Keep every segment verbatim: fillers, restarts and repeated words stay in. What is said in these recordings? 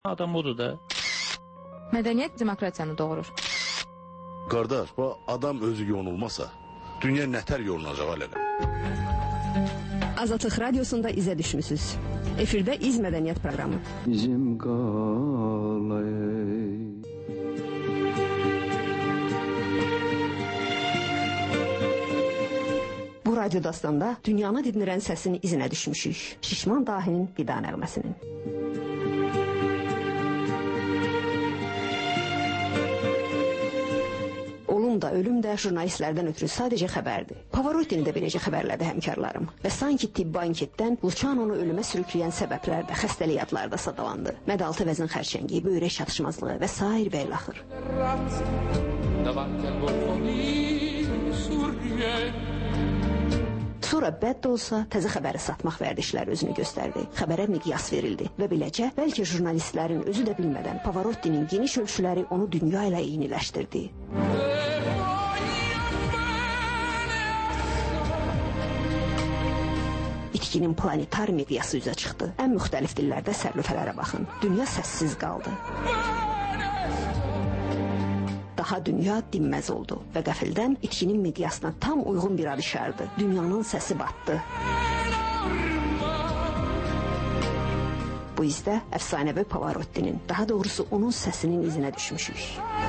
Adam odur da. Mədəniyyət demokratiyanı doğurur. Qardaş, bu adam özü yonulmasa, dünya nətər yolunacaq aləqə? Azadlıq Radiosunda izə düşmüsünüz. Efirdə İz Mədəniyyət proqramı. Bizim qalay. Bu radyo dastanda dünyanı dinləyən səsinin izinə düşmüşük. Şişman dahinin vida nəğməsinin. Olum da, ölüm də jurnalistlərdən ötürü sadəcə xəbərdir. Pavarottini də beləcə xəbərlədi həmkarlarım. Və sanki tibbi anketdən Luciano'nu ölümə sürükləyən səbəblər də xəstəlik adları da sadalandı. Mədaltı vəzin xərçəngi, böyrək çatışmazlığı və sair və ilaxır. Sonra bəd də olsa təzə xəbəri satmaq vərdişləri özünü göstərdi. Xəbərə miqyas verildi və beləcə bəlkə jurnalistlərin özü də bilmədən Pavarottinin geniş ölçüləri onu dünya ilə eyniləşdirdi. İtkinin planetar miqyası üzə çıxdı. Ən müxtəlif dillərdə sərlüfələrə baxın. Dünya səssiz qaldı. Daha dünya dinməz oldu və qəfildən itkinin miqyasına tam uyğun bir ad işardı. Dünyanın səsi batdı. Bu izdə əfsanəvi Pavarottinin, daha doğrusu onun səsinin izinə düşmüşük.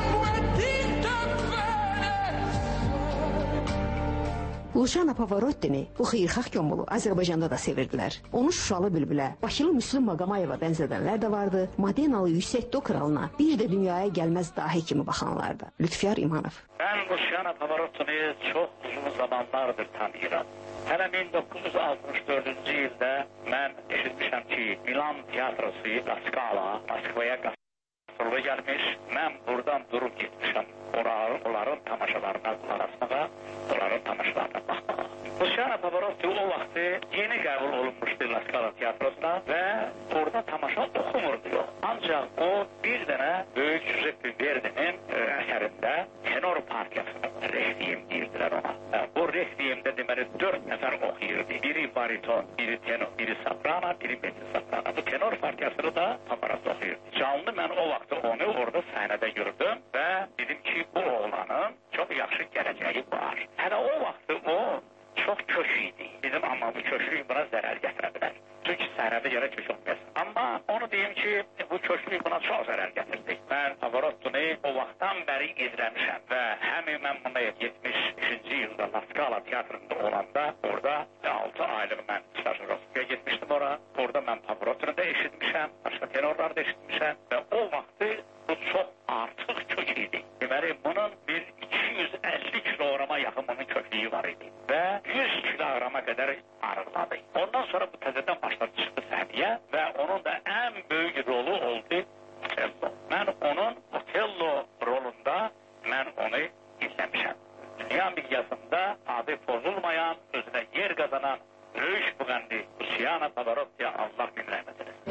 Luciano Pavarottini bu xeyirxah gömulu Azərbaycanda da sevirdilər. Onu Şuşalı bülbülə, Bakılı Müslüm Maqamayeva bənzədənlər də vardı. Madenalı yüksək do kralına, bir də dünyaya gəlməz dahi kimi baxanlar da. Lütfiyar İmanov. Ben Luciano Pavarottini çox uzun zamanlardır tanıyıram. Hələ min doqquz yüz altmış dördüncü ildə mən eşitmişəm ki, Milan tiyatrosu La Scala Moskvaya qasırlı gəlmiş. Mən buradan durub gitmişəm. Onların, onların tamaşalarına qulaq asmağa, onların tamaşalarına baxmağa. Luciano Pavarotti o vaxtı yeni qəbul olunmuşdu La Scala tiyatrosuna və orada tamaşa oxumurdu yox. Ancaq o bir dənə böyük Giuseppe Verdi'nin əsərində tenor partiyasını requiem deyirdilər ona. Bu requiemdə deməli dörd nəfər oxuyurdu. Biri bariton, biri tenor, biri soprano, biri mezzo soprano. Bu tenor partiyasını da Pavarotti oxuyurdu. Canlı mən o vaxtı onu orada səhnədə gördüm və dedim ki, bu oğlanın çox yaxşı gələcəyi var. Hələ o vaxtı o çox kök idi. Dedim, amma bu köklük buna zərər gətirə bilər. Çünki səhnədə yerə kök olmayasın. Amma onu deyim ki, bu köklük buna çox zərər gətirdi. Mən Pavarottini o vaxtdan bəri izləmişəm və həmin mən buna yetmiş üçüncü ildə La Scala tiyatrında olanda orada altı aylıq mən stajyerliyə getmişdim ora. Orada mən Pavarottini də eşitmişəm, başqa tenorları da eşitmişəm və o vaxtı bu çox artıq kök idi. Deməli, bunun bir iki yüz əlli kilograma yaxın bunun köklüyü var idi və yüz kilograma qədər arıqladı. Ondan sonra bu təzədən başladı çıxdı səhnəyə və onun da ən böyük rolu oldu Otello. Mən onun Otello rolunda mən onu izləmişəm. Dünya miqyasında adı pozulmayan, özünə yer qazanan böyük müğənni Luciano Pavarotti'yə Allah min rəhmət eləsin.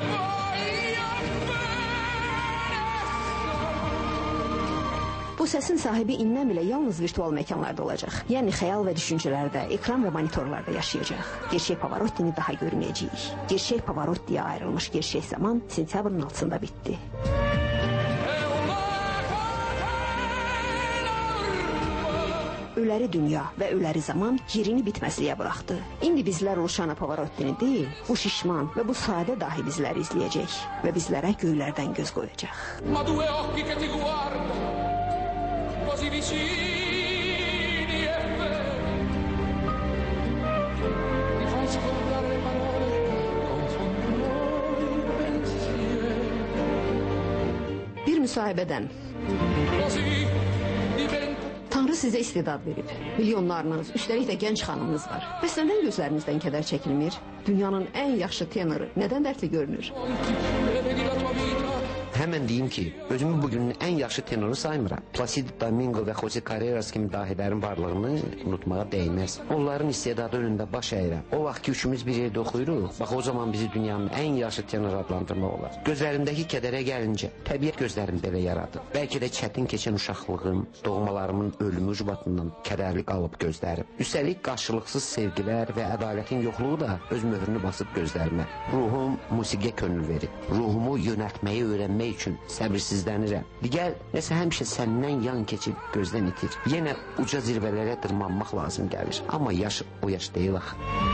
Bu səsin sahibi indən belə yalnız virtual məkanlarda olacaq. Yəni xəyal və düşüncələrdə, ekran və monitorlarda yaşayacaq. Gerçək Pavarottini daha görməyəcəyik. Gerçək Pavarotti'yə ayrılmış gerçək zaman sentyabrın altısında bitdi. Öləri dünya və öləri zaman yerini bitməzliyə buraxdı. İndi bizlər Luciano Pavarottini deyil, bu şişman və bu sadə dahi bizləri izləyəcək və bizlərə göylərdən göz qoyacaq. Così vicini e veri, ti fai scordare le parole, confondono i pensieri. Bir müsahibədən Tanrı sizə istedad verib. Milyonlarınız, üstəlik də gənc xanımınız var. Bəs nədən gözlərinizdən kədər çəkilmir? Dünyanın ən yaxşı tenoru nədən dərdli görünür? Həmən deyim ki, özümü bugünün ən yaxşı tenoru saymıram. Placido Domingo və Jose Carreras kimi dahilərin varlığını unutmağa dəyməz. Onların istedadı önündə baş əyirəm. O vaxt ki, üçümüz bir yerdə oxuyuruq, bax o zaman bizi dünyanın ən yaxşı tenor adlandırmaq olar. Gözlərimdəki kədərə gəlincə, təbiət gözlərim belə yaradı. Bəlkə də çətin keçən uşaqlığım, doğmalarımın ölümü ucbatından kədərli qalıb gözlərim. Üstəlik qarşılıqsız sevgilər və ədalətin yoxluğu da öz möhrünü basıb gözlərimə. Ruhum musiqiyə könül verir. Ruhumu yönəltməyi öyrənmək üçün səbirsizlənirəm. Digər, nəsə həmişə səndən yan keçib gözdən itir. Yenə uca zirvələrə dırmanmaq lazım gəlir. Amma yaş o yaş deyil axı.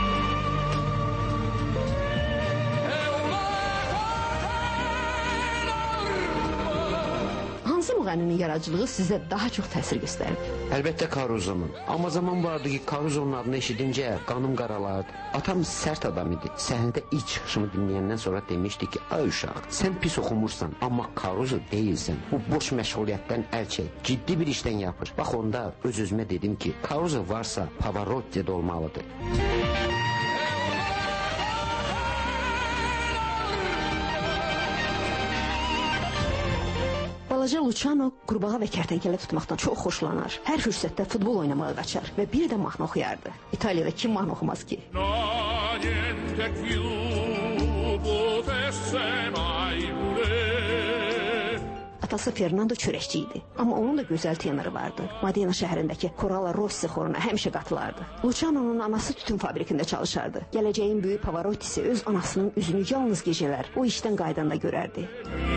Hansı müğənninin yaradıcılığı sizə daha çox təsir göstərib? Əlbəttə Karuzonun. Amma zaman vardı ki, Karuzonun adını eşidincə qanım qaralardı. Atam sərt adam idi. Səhnədə ilk çıxışımı dinləyəndən sonra demişdi ki, ay uşaq, sən pis oxumursan, amma Karuzo deyilsən. Bu boş məşğuliyyətdən əl çək, ciddi bir işdən yapır. Bax onda öz-özümə dedim ki, Karuzo varsa Pavarotti də olmalıdır. Balaca Luciano qurbağa və kərtənkələ tutmaqdan çox xoşlanar. Hər fürsətdə futbol oynamağa qaçar və bir də mahnı oxuyardı. İtaliyada kim mahnı oxumaz ki? Atası Fernando çörəkçi idi. Amma onun da gözəl tenoru vardı. Modena şəhərindəki Coralla Rossi xoruna həmişə qatılardı. Luciano'nun anası tütün fabrikində çalışardı. Gələcəyin böyük Pavarottisi öz anasının üzünü yalnız gecələr o işdən qaydanda görərdi.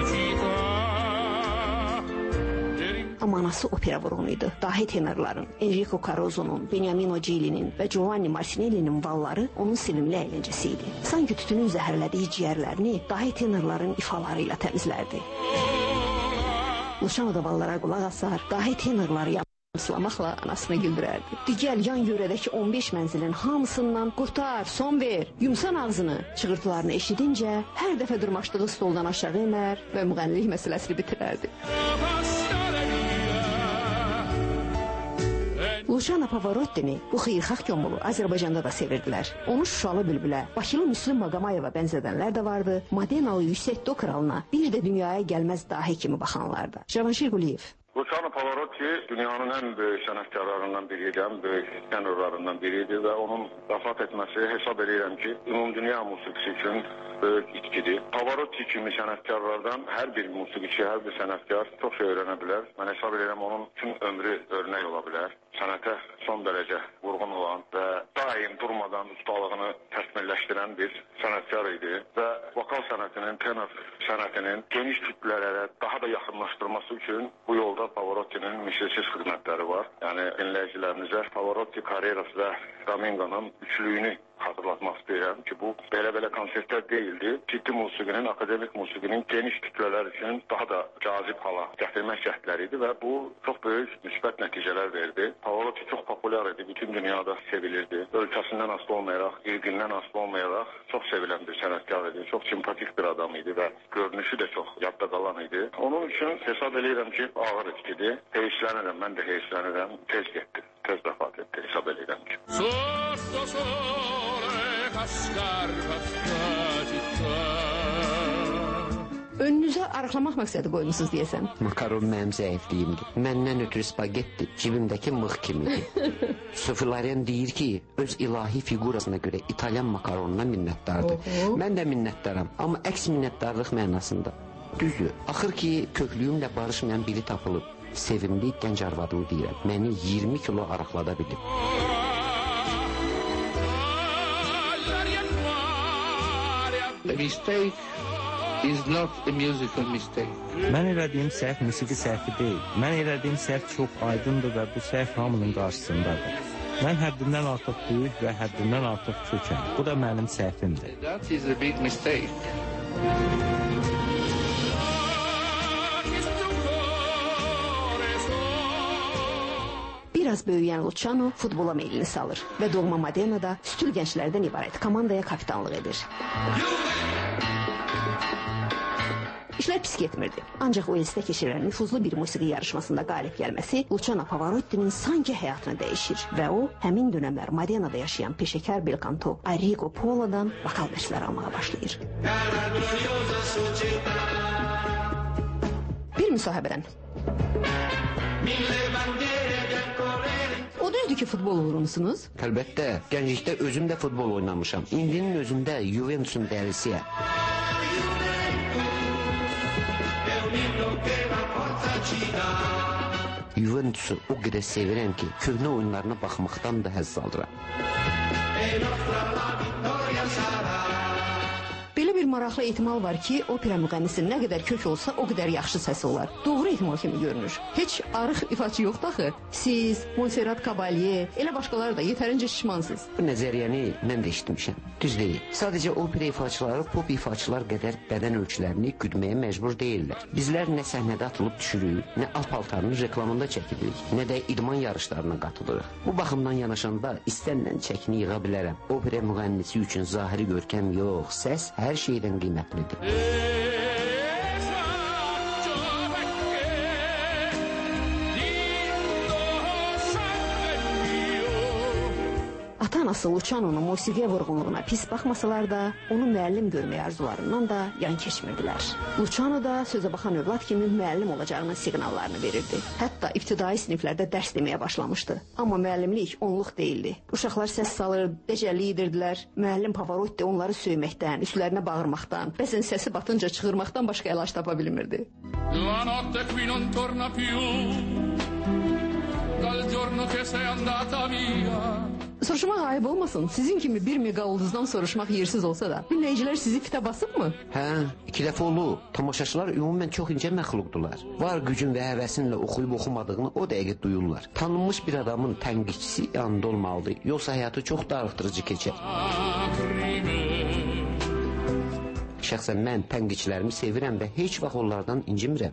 Amma anası opera vurğunuydu. Dahi tenorların, Enrico Caruso'nun, Beniamino Gilli'nin və Giovanni Martinelli'nin valları onun sevimli əyləncəsi idi. Sanki tütünün zəhərlədiyi ciyərlərini dahi tenorların ifaları ilə təmizlərdi. Luciano da vallara qulaq asar, dahi tenorları yamsılamaqla anasını güldürərdi. Digər yan yörədəki on beş mənzilin hamısından qurtar, son ver, yumsan ağzını çığırtılarını eşidincə hər dəfə dırmaşdığı stoldan aşağı enər və müğənnilik məsələsini bitirərdi. Luciano Pavarottini bu xeyirxah gömulu Azərbaycanda da sevirdilər. Onu Şuşalı bülbülə, Bakılı Müslüm Maqamayeva bənzədənlər də vardı. Modenalı Yüksek Do kralına bir də dünyaya gəlməz dahi kimi baxanlar da. Cavanşir Quliyev. Luciano Pavarotti dünyanın ən böyük sənətkarlarından biridir, ən böyük tenorlarından biridir və onun vəfat etməsi hesab edirəm ki, ümumdünya musiqisi üçün böyük itkidir. Pavarotti kimi sənətkarlardan hər bir musiqiçi, hər bir sənətkar çox şey öyrənə bilər. Mən hesab edirəm onun bütün ömrü örnək ola bilər. Sənətə son dərəcə vurğun olan və daim durmadan ustalığını təkmilləşdirən bir sənətkar idi və vokal sənətinin, tenor sənətinin geniş kütlələrə daha da yaxınlaşdırması üçün bu yolda Pavarottinin misilsiz xidmətləri var. Yəni dinləyicilərimizə Pavarotti, Carreras və Domingo'nun üçlüyünü xatırlatmaq istəyirəm ki, bu belə-belə konsertlər deyildi. Ciddi musiqinin, akademik musiqinin geniş kütlələr üçün daha da cazib hala gətirmək cəhdləri idi və bu çox böyük müsbət nəticələr verdi. Pavarotti çox populyar idi, bütün dünyada sevilirdi. Ölkəsindən asılı olmayaraq, irqindən asılı olmayaraq çox sevilən bir sənətkar idi. Çox simpatik bir adam idi və görünüşü də çox yadda qalan idi. Onun üçün hesab edirəm ki, ağır itkidir. Heyslənirəm, mən də heyslənirəm. Tez getdi, tez vəfat etdi, hesab edirəm ki. Önünüzə arıqlamaq məqsədi qoymusunuz deyəsən. Makaron mənim zəifliyimdir. Məndən ötürü spagetti cibimdəki mıx kimidir. Sufilarian deyir ki, öz ilahi figurasına görə İtalyan makaronuna minnətdardır. Mən də minnətdaram, amma əks minnətdarlıq mənasında. Düzdür, axır ki, köklüyümlə barışmayan biri tapılıb. Sevimli gənc arvadımı deyirəm. Məni iyirmi kilo arıqlada bilib. A mistake is not a musical mistake. Mən elədiyim səhv musiqi səhvi deyil. Mən elədiyim səhv çox aydındır və bu səhv hamının qarşısındadır. Mən həddindən artıq böyük və həddindən artıq kökəm. Bu da mənim səhvimdir. That is a big mistake. Biraz böyüyən Luciano futbola meylini salır və doğma Modena'da stül gənclərdən ibarət komandaya kapitanlıq edir. İşlər pis getmirdi. Ancaq Uels'də keçirilən nüfuzlu bir musiqi yarışmasında qalib gəlməsi Luciano Pavarottinin sanki həyatını dəyişir və o, həmin dönəmlər Modena'da yaşayan peşəkar belkanto Arrigo Polo'dan vokal dərslər almağa başlayır. müsahibədən. O düzdür ki, futbol vurursunuz? Əlbəttə, gənclikdə özüm də futbol oynamışam. İndinin özündə Juventus'un dəlisiyəm. Juventus'u o qədər sevirəm ki, köhnə oyunlarına baxmaqdan da həzz alıram. Belə bir maraqlı ehtimal var ki, opera müğənnisi nə qədər kök olsa, o qədər yaxşı səsi olar. Doğru ehtimal kimi görünür. Heç arıq ifaçı yoxdur axı. Siz, Montserrat Caballé, elə başqaları da yetərincə şişmansınız. Bu nəzəriyyəni mən də eşitmişəm. Düz deyil. Sadəcə opera ifaçıları pop ifaçılar qədər bədən ölçülərini güdməyə məcbur deyirlər. Bizlər nə səhnədə atılıb düşürük, nə alt paltarının reklamında çəkilirik, nə də idman yarışlarına qatılırıq. Bu baxımdan yanaşanda istənilən çəkini yığa bilərəm. Opera müğənnisi üçün zahiri görkəm yox, səs hər şeydən qiymətlidir. Ata-anası Luciano'nun musiqiyə vurğunluğuna pis baxmasalar da, onu müəllim görməyə arzularından da yan keçmirdilər. Luciano da sözə baxan övlad kimi müəllim olacağının siqnallarını verirdi. Hətta ibtidai siniflərdə dərs deməyə başlamışdı. Amma müəllimlik onluq deyildi. Uşaqlar səs salır, dəcəllik edirdilər. Müəllim Pavarotti onları söyməkdən, üstlərinə bağırmaqdan, bəzən səsi batınca çığırmaqdan başqa əlac tapa bilmirdi. La notte qui non torna più dal giorno che sei andata via. Soruşmaq ayıb olmasın. Sizin kimi bir mega ulduzdan soruşmaq yersiz olsa da, dinləyicilər sizi fitə basıb mı? Hə, iki dəfə olub. Tamaşaçılar ümumən çox incə məxluqdular. Var gücün və həvəsinlə oxuyub oxumadığını o dəqiqə duyurlar. Tanınmış bir adamın tənqidçisi yanında olmalıdır. Yoxsa həyatı çox darıxdırıcı keçər. Şəxsən mən tənqidçilərimi sevirəm və heç vaxt onlardan incimirəm.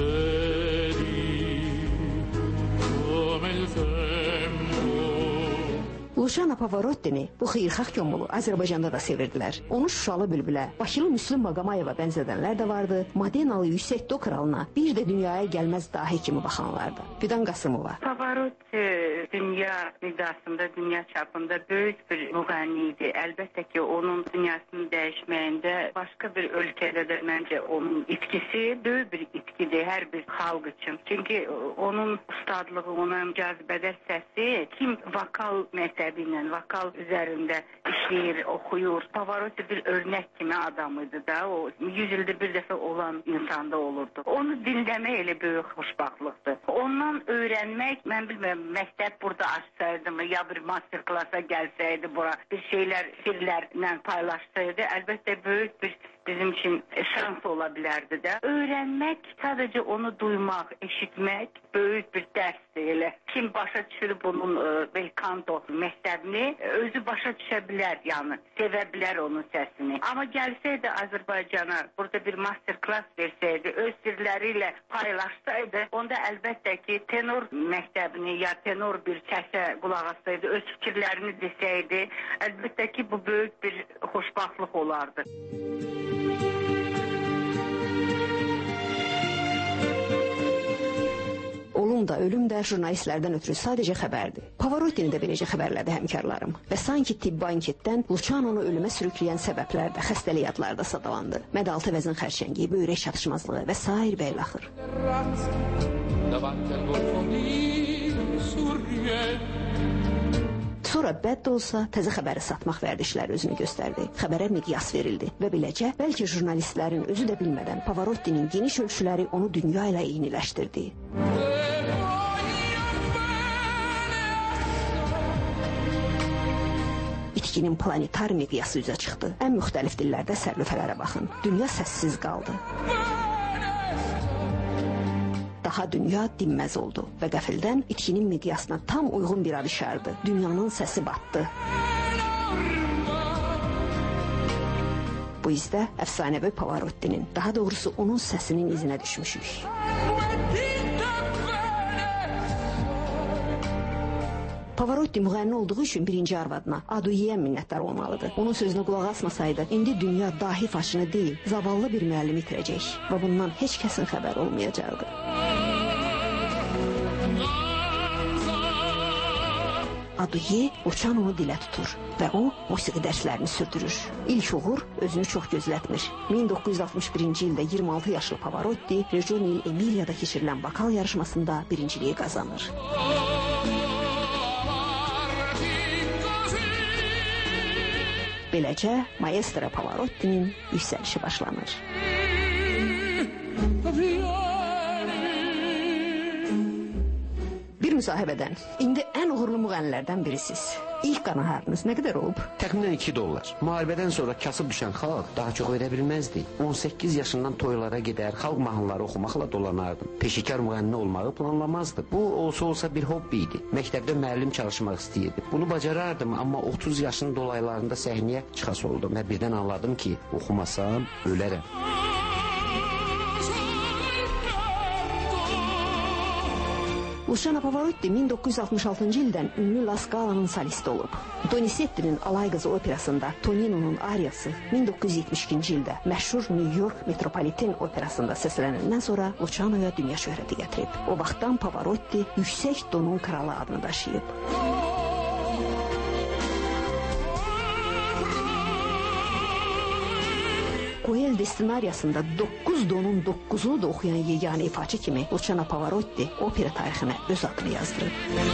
Luciano Pavarottini bu xeyirxah gömulu Azərbaycanda da sevirdilər. Onu Şuşalı Bülbülə, Bakılı Müslüm Maqamayeva bənzədənlər də vardı. Modenalı yüksək do kralına, bir də dünyaya gəlməz dahi kimi baxanlardı. Fidan Qasımova. Pavarotti dünya midasında, dünya çapında böyük bir müğənni idi. Əlbəttə ki, onun dünyasını dəyişməyində başqa bir ölkədə də məncə onun itkisi böyük bir itkidir hər bir xalq üçün. Çünki onun ustadlığı, onun cazibədar səsi, kim vokal məsələsi ilə, vokal üzərində işləyir, oxuyur. Pavarotti bir örnək kimi adam idi da, o yüz ildə bir dəfə olan insanda olurdu. Onu dinləmək elə böyük xoşbaxtlıqdır. Ondan öyrənmək, mən bilmirəm, məktəb burada açsaydı mı, ya bir master klasa gəlsəydi bura, bir şeylər, sirlərlə paylaşsaydı, əlbəttə böyük bir bizim üçün şans ola bilərdi də. Öyrənmək, sadəcə onu duymaq, eşitmək böyük bir dərsdir elə. Kim başa düşür bunun bel kanto məktəbini, özü başa düşə bilər, yəni, sevə bilər onun səsini. Amma gəlsəydi Azərbaycana, burada bir master class versəydi, öz sirləri ilə paylaşsaydı, onda əlbəttə ki, tenor məktəbini ya tenor bir səsə qulaq assaydı, öz fikirlərini desəydi, əlbəttə ki, bu böyük bir xoşbaxtlıq olardı. Olum da, ölüm də jurnalistlərdən ötürü sadəcə xəbərdir. Pavarottini də beləcə xəbərlədi həmkarlarım. Və sanki tibbi anketdən Luciano'nu ölümə sürükləyən səbəblər də, xəstəlik adları da sadalandı. Mədaltı vəzin xərçəngi, böyrək çatışmazlığı və sair və ilaxır. Sonra bəd də olsa, təzə xəbəri satmaq vərdişləri özünü göstərdi. Xəbərə miqyas verildi və beləcə, bəlkə jurnalistlərin özü də bilmədən Pavarottinin geniş ölçüləri onu dünya ilə eyniləşdirdi. İtkinin planetar miqyası üzə çıxdı. Ən müxtəlif dillərdə sərlüfələrə baxın. Dünya səssiz qaldı. Daha dünya dinməz oldu və qəfildən itkinin miqyasına tam uyğun bir ad işardı. Dünyanın səsi batdı. Bu izdə əfsanəvi Pavarottinin, daha doğrusu onun səsinin izinə düşmüşük. Pavarotti müğənni olduğu üçün birinci arvadına, Aduyeyə minnətdar olmalıdır. Onun sözünə qulaq asmasaydı, indi dünya dahi faşını deyil, zavallı bir müəllim itirəcək və bundan heç kəsin xəbər olmayacaqdı. Aduye Luciano'nu dilə tutur və o musiqi dərslərini sürdürür. İlk uğur özünü çox gözlətmir. min doqquz yüz altmış birinci ildə iyirmi altı yaşlı Pavarotti Regioni Emilia'da keçirilən vokal yarışmasında birinciliyi qazanır. Beləcə Maestro Pavarotti'nin yüksəlişi başlanır. Bir müsahibədən, indi ən uğurlu müğənnilərdən birisiz. İlk qanaharınız nə qədər olub? Təxminən iki dollar. Müharibədən sonra kasıb düşən xalq daha çox verə bilməzdi. on səkkiz yaşından toylara gedər, xalq mahnıları oxumaqla dolanardım. Peşikar müğənni olmağı planlamazdı. Bu olsa olsa bir hobbi idi. Məktəbdə müəllim çalışmaq istəyirdi. Bunu bacarardım, amma otuz yaşın dolaylarında səhnəyə çıxas oldum və birdən anladım ki, oxumasam ölərəm. Luciano Pavarotti min doqquz yüz altmış altıncı ildən ünlü La Scala'nın solisti olub. Donizetti'nin Alay Qızı operasında Tonino'nun ariyası min doqquz yüz yetmiş ikinci ildə məşhur New York Metropolitan operasında səslənəndən sonra Luciano'ya dünya şöhrəti gətirib. O vaxtdan Pavarotti yüksək donun kralı adını daşıyıb. Coel Destinariasında doqquz donun doqquzunu da oxuyan yeganə ifaçı kimi Luciano Pavarotti opera tarixinə öz adını yazdırıb.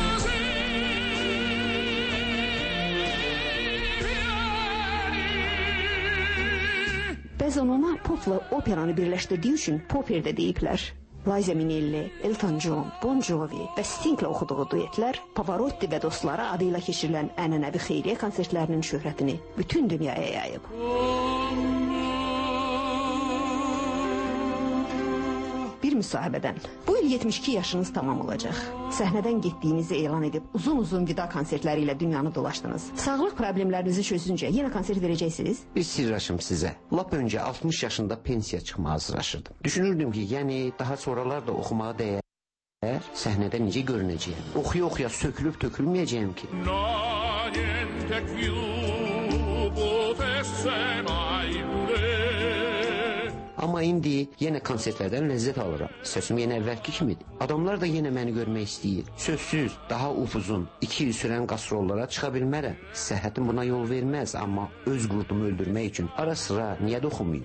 Bəzən ona popla operanı birləşdirdiyi üçün poper də deyiblər. Liza Minnelli, Elton John, Bon Jovi və Sting'lə oxuduğu duetlər Pavarotti və dostları adıyla keçirilən ənənəvi xeyriyyə konsertlərinin şöhrətini bütün dünyaya yayıb. Bir müsahibədən. Bu il yetmiş iki yaşınız tamam olacaq. Səhnədən getdiyinizi elan edib uzun-uzun vida konsertləri ilə dünyanı dolaşdınız. Sağlıq problemlərinizi çözüncə yenə konsert verəcəksiniz? Bir sirr açım sizə. Lap öncə altmış yaşında pensiya çıxmağa hazırlaşırdım. Düşünürdüm ki, yəni daha sonralar da oxumağa dəyər, səhnədə necə görünəcəyəm. Oxuya-oxuya sökülüb tökülməyəcəyəm ki. Amma indi yenə konsertlərdən ləzzət alıram. Səsim yenə əvvəlki kimidir. Adamlar da yenə məni görmək istəyir. Sözsüz, daha upuzun, iki il sürən qastrollara çıxa bilmərəm. Səhhətim buna yol verməz, amma öz qurdumu öldürmək üçün ara sıra niyə də oxumayım?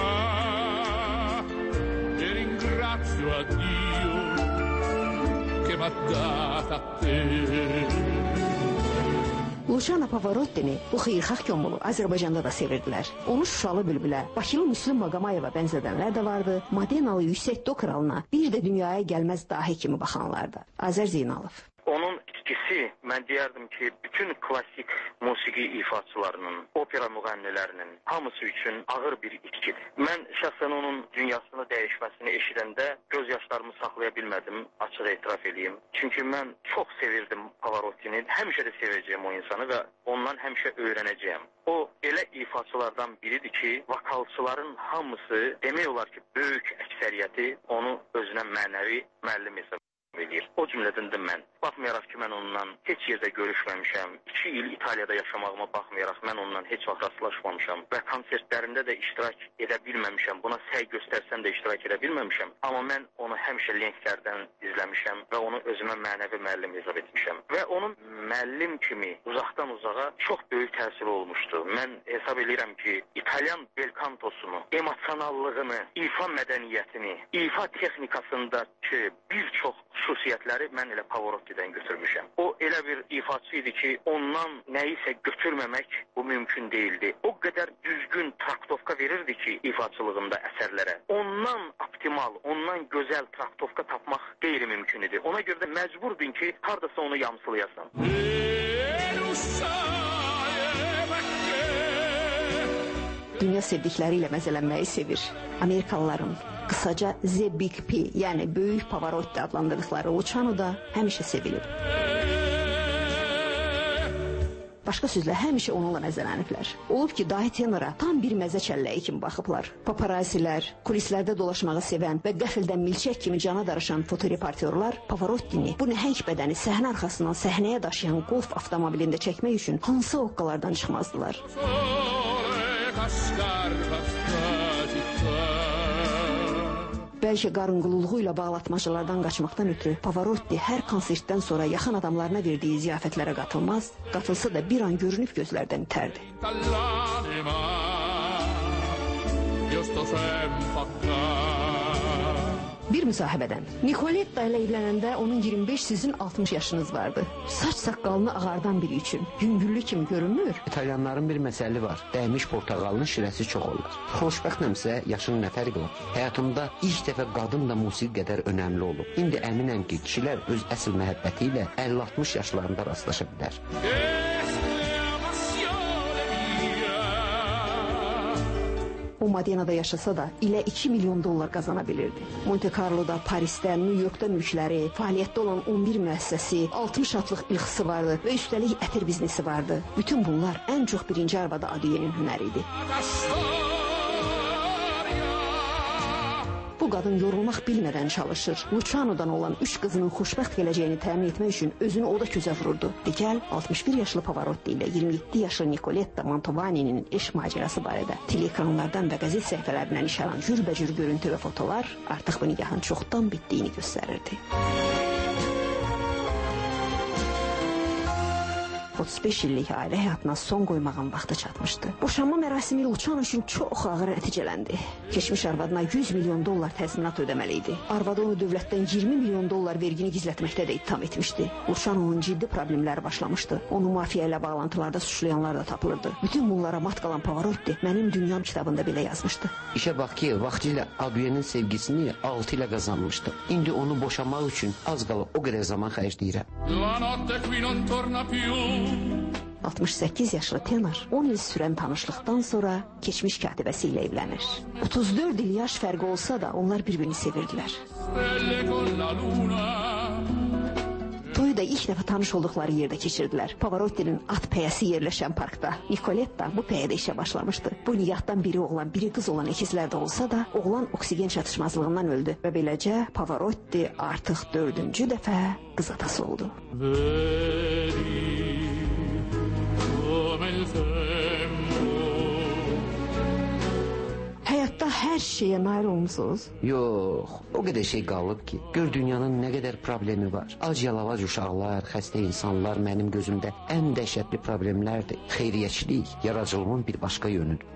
Luciano Pavarotti'ni bu xeyirxah Könbulu Azərbaycanda da sevirdilər. Onu Şuşalı Bülbülə, Bakılı Müslüm Maqamayeva bənzədənlər də vardı. Madenalı yüksək do kralına bir də dünyaya gəlməz dahi kimi baxanlar da. Azər Zeynalov. Onun itkisi, mən deyərdim ki, bütün klassik musiqi ifaçılarının, opera müğənnilərinin hamısı üçün ağır bir itkidir. Mən şəxsən onun dünyasını dəyişməsini eşidəndə göz yaşlarımı saxlaya bilmədim, açıq etiraf edeyim. Çünki mən çox sevirdim Pavarotti'ni, həmişə də sevəcəyim o insanı və ondan həmişə öyrənəcəyim. O elə ifaçılardan biridir ki, vokalçıların hamısı demək olar ki, böyük əksəriyyəti onu özünə mənəvi müəllim hesab edir. O cümlədən də mən. Baxmayaraq ki, mən onunla heç yerdə görüşməmişəm. İki il İtaliyada yaşamağıma baxmayaraq mən onunla heç vaxt rastlaşmamışam və konsertlərində də iştirak edə bilməmişəm. Buna səy göstərsəm də iştirak edə bilməmişəm. Amma mən onu həmişə linklərdən izləmişəm və onu özümə mənəvi müəllim hesab etmişəm. Və onun müəllim kimi uzaqdan uzağa çox böyük təsiri olmuşdu. Mən hesab edirəm ki, İtalyan belkantosunu, emosionallığını, ifa mədəniyyətini, ifa texnikasındakı bir çox xüsusiyyətləri mən elə Pavarotti'dən götürmüşəm. O elə bir ifaçı idi ki, ondan nəyisə götürməmək bu mümkün değildi. O qədər düzgün traktovka verirdi ki, ifaçılığında əsərlərə. Ondan optimal, ondan gözəl traktovka tapmaq qeyri-mümkün idi. Ona görə də məcburdun ki, hardasa onu yamsılayasan. Dünya sevdikləri ilə məzələnməyi sevir. Amerikalıların qısaca The Big P, yəni Böyük Pavarotti adlandırdıqları Luciano da həmişə sevilib. Başqa sözlə, həmişə onunla məzələniblər. Olub ki, dahi tenora tam bir məzə çəlləyi kimi baxıblar. Paparazilər, kulislərdə dolaşmağı sevən və qəfildən milçək kimi cana darışan fotoreportyorlar Pavarottini bu nəhəng bədəni səhnə arxasından səhnəyə daşıyan golf avtomobilində çəkmək üçün hansı oqqalardan çıxmazdılar. Bəlkə qarınqululuğu ilə bağlatmacılardan qaçmaqdan ötürü Pavarotti hər konsertdən sonra yaxın adamlarına verdiyi ziyafətlərə qatılmaz, qatılsa da bir an görünüb gözlərdən itərdi. Bir müsahibədən. Nicoletta ilə evlənəndə onun iyirmi beş, sizin altmış yaşınız vardı. Saç saqqalını ağardan biri üçün yüngüllü kimi görünmür. İtalyanların bir məsəli var. Dəymiş portağalının şirəsi çox olur. Xoşbəxtləmsə yaşının nə fərqi var? Həyatımda ilk dəfə qadın da musiqi qədər önəmli olub. İndi əminəm ki, kişilər öz əsl məhəbbəti ilə əlli altmış yaşlarında rastlaşa bilər. O Modena'da yaşasa da ilə iki milyon dollar qazana bilirdi. Monte Carlo'da, Paris'də, New York'da mülkləri, fəaliyyətdə olan on bir müəssisəsi, altmış atlıq ilxısı vardı və üstəlik ətir biznesi vardı. Bütün bunlar ən çox birinci arvada Adiye'nin hünəri idi. Bu qadın yorulmaq bilmədən çalışır. Luciano'dan olan üç qızının xoşbəxt gələcəyini təmin etmək üçün özünü oda közə vururdu. Digəl altmış bir yaşlı Pavarotti ilə iyirmi yeddi yaşlı Nicoletta Mantovani'nin eşq macerası barədə teleekranlardan və qəzet səhifələrindən iş alan cürbəcür görüntü və fotolar artıq bu nigahın çoxdan bitdiyini göstərirdi. otuz beş illik ailə həyatına son qoymağın vaxtı çatmışdı. Boşanma mərasimi Luciano üçün çox ağır nəticələndi. Keçmiş arvadına yüz milyon dollar təzminat ödəməli idi. Arvadı onu dövlətdən iyirmi milyon dollar vergini gizlətməkdə də ittiham etmişdi. Luciano'nun ciddi problemləri başlamışdı. Onu mafiya ilə bağlantılarda suçlayanlar da tapılırdı. Bütün bunlara mat qalan Pavarotti Mənim Dünyam kitabında belə yazmışdı. İşə bax ki, vaxtilə Adiye'nin sevgisini altı ilə qazanmışdı. İndi onu boşamaq üçün az qala o qədər zaman xərcləyirəm. altmış səkkiz yaşlı tenor on il sürən tanışlıqdan sonra keçmiş katibəsi ilə evlənir. otuz dörd il yaş fərqi olsa da onlar bir-birini sevirdilər. Toyu da ilk dəfə tanış olduqları yerdə keçirdilər. Pavarotti'nin at pəyəsi yerləşən parkda. Nicoletta bu pəyədə işə başlamışdı. Bu niyatdan biri oğlan, biri qız olan ikizlər də olsa da oğlan oksigen çatışmazlığından öldü və beləcə Pavarotti artıq dördüncü dəfə qız atası oldu. Həyatda hər şeyə nail olmuşsunuz? Yox, o qədər şey qalıb ki, gör dünyanın nə qədər problemi var. Ac-yalavac uşaqlar, xəstə insanlar mənim gözümdə ən dəhşətli problemlərdir. Xeyriyyəçilik, yaradıcılığın bir başqa yönüdür.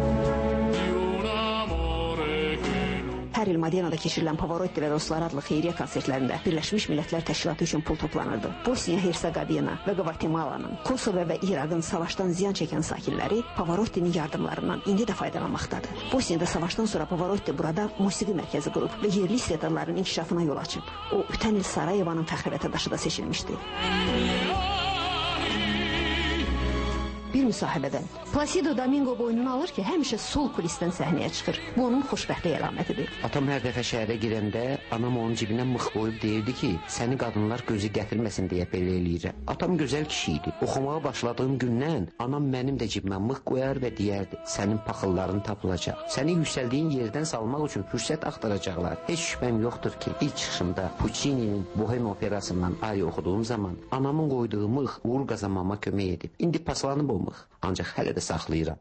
Hər il Modena'da keçirilən Pavarotti və dostları adlı xeyriyyə konsertlərində Birləşmiş Millətlər Təşkilatı üçün pul toplanırdı. Bosniya-Hersegovina və Qvatemalanın, Kosovo və İraqın savaşdan ziyan çəkən sakinləri Pavarotti'nin yardımlarından indi də faydalanmaqdadır. Bosniyada savaşdan sonra Pavarotti burada musiqi mərkəzi qurub və yerli istedadların inkişafına yol açıb. O, ötən il Sarayevanın fəxri vətəndaşı da seçilmişdi. Bir müsahibədən. Placido Domingo boynuna alır ki, həmişə sol kulisdən səhnəyə çıxır. Bu onun xoşbəxtlik əlamətidir. Atam hər dəfə şəhərə girəndə anam onun cibinə mıx qoyub deyirdi ki, səni qadınlar gözü gətirməsin deyə belə eləyirəm. Atam gözəl kişi idi. Oxumağa başladığım gündən anam mənim də cibimə mıx qoyar və deyərdi, sənin paxılların tapılacaq. Səni yüksəldiyin yerdən salmaq üçün fürsət axtaracaqlar. Heç şübhəm yoxdur ki, ilk çıxışımda Puccini'nin Bohem operasından ari oxuduğum zaman anamın qoyduğu mıx uğur qazanmama kömək edib. İndi paslanıb o mıx, ancaq hələ də saxlayıram.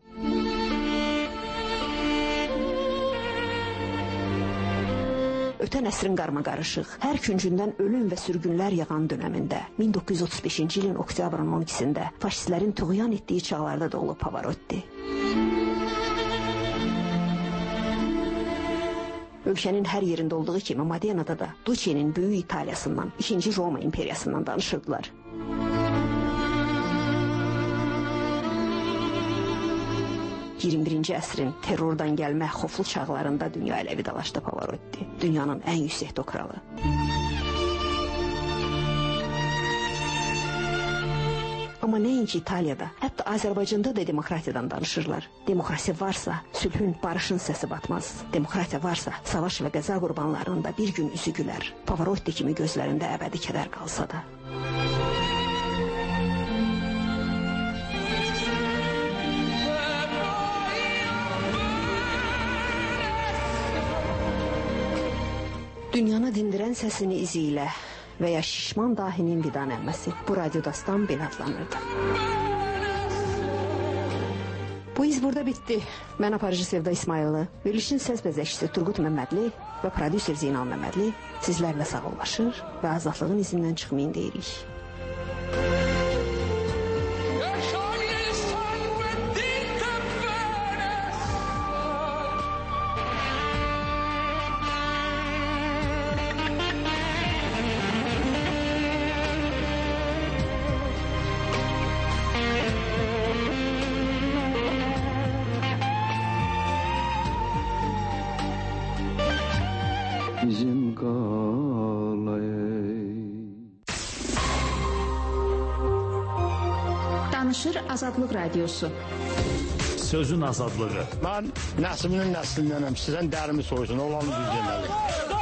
Ötən əsrin qarmaqarışıq, hər küncündən ölüm və sürgünlər yağan dönəmində, min doqquz yüz otuz beşinci ilin oktyabrın on ikisində faşistlərin tuğyan etdiyi çağlarda da olub Pavarotti. Ölkənin hər yerində olduğu kimi Modena'da da Duce'nin Böyük İtaliyasından, ikinci Roma imperiyasından danışırdılar. iyirmi birinci əsrin terrordan gəlmə xoflu çağlarında dünya ilə vidalaşdı Pavarotti. Dünyanın ən yüksək kralı. Amma nəinki İtaliyada, hətta Azərbaycanda da demokratiyadan danışırlar. Demokrasiya varsa, sülhün, barışın səsi batmaz. Demokratiya varsa, savaş və qəza qurbanlarının da bir gün üzü gülər. Pavarotti kimi gözlərində əbədi kədər qalsa da. Dünyanı dindirən səsini izi ilə və ya şişman dahinin vida nəğməsi bu radiodastan belə adlanırdı. Bu iz burada bitdi. Mən aparıcı Sevda İsmayıllı, verilişin səs bəzəkçisi Turqut Məmmədli və prodüser Zeynal Məmmədli sizlərlə sağollaşır və azadlığın izindən çıxmayın deyirik. Bizim qalayı. Danışır Azadlıq Radiosu. Sözün azadlığı. Mən nəslinin nəslindənəm. Sizdən dərimi soysun, olanı düz deməli.